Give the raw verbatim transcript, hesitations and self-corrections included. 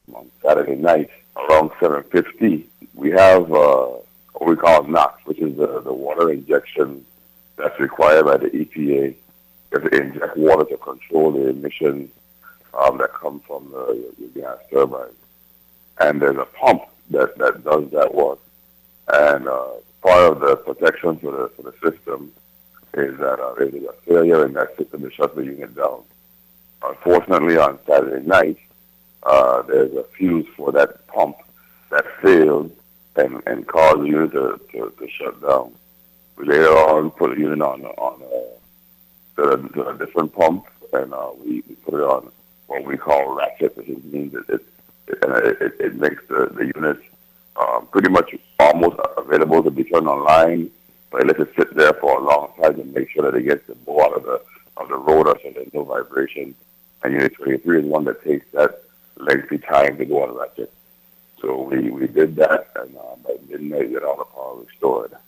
on Saturday night around seven fifty. We have uh, what we call NOx, which is the, the water injection that's required by the E P A. You have to inject water to control the emissions um, that come from the, the gas turbine. And there's a pump that, that does that work. And uh, part of the protection for the, for the system is that uh, if there's a failure in that system to shut the unit down. Unfortunately, on Saturday night, uh, there's a fuse for that pump that failed and, and caused the unit to, to, to shut down. We later on put the unit on on a, to, to a different pump, and uh, we, we put it on what we call ratchet, which means that it it, it, it makes the, the unit um, pretty much almost available to be turned online, but it lets it sit there for a long time to make sure that it gets the ball out of the of the rotor so there's no vibration. And unit twenty-three is one that takes that lengthy time to go on ratchet. So we, we did that, and uh, by midnight, we had all the power restored.